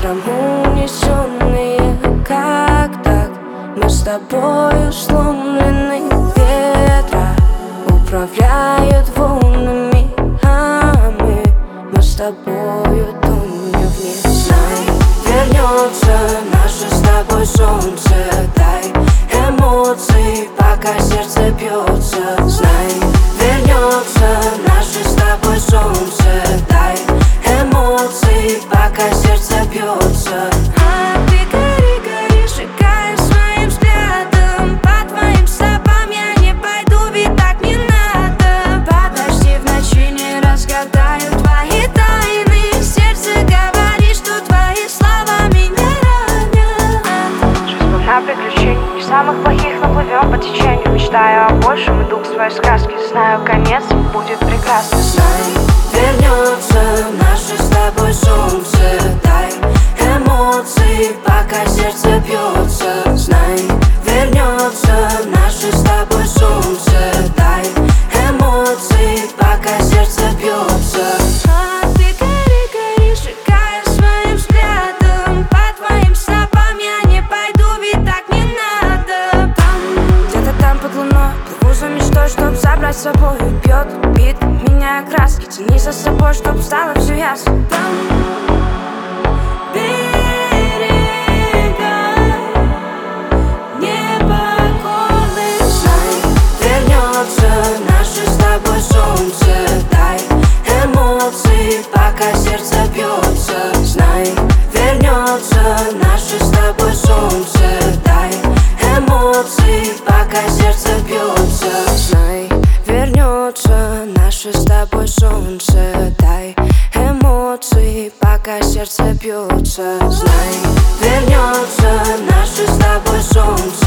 ветром унесенные. Как так? Мы с тобою сломлены. Ветра управляют волнами, а мы с тобою тонем вниз. Знай, вернется наше с тобой солнце. Дай эмоций, пока сердце бьется. Знай, вернется наше с тобой солнце. Дай эмоций, пока сердце бьется. А ты гори, гори, сжигая своим взглядом. По твоим стопам я не пойду, ведь так не надо. Подожди, в ночи не разгадаю твои тайны. Сердце говорит, что твои слова меня ранят. Жизнь полна приключений, не самых плохих, но плывем по течению. Мечтаю о большем, иду к своей сказке. Знаю, конец будет прекрасный. Знай, вернется наше с тобой солнце. Дай эмоций, пока сердце бьется. Знай, вернется наше с тобой солнце. Дай эмоций, пока сердце бьется. А ты гори, гори, сжигая своим взглядом. По твоим стопам я не пойду, ведь так не надо. Где-то там под луной плыву за мечтой, чтоб забрать с собой. Бьет бит, меняя краски. Тяни за собой, чтоб стало все ясно. Наше с тобой солнце. Дай эмоции, пока сердце бьется. Знай, вернется наше с тобой солнце. Дай эмоции, пока сердце бьется. Знай, вернется наше с тобой солнце. Дай эмоции, пока сердце бьется. Знай, вернется наше с тобой солнце.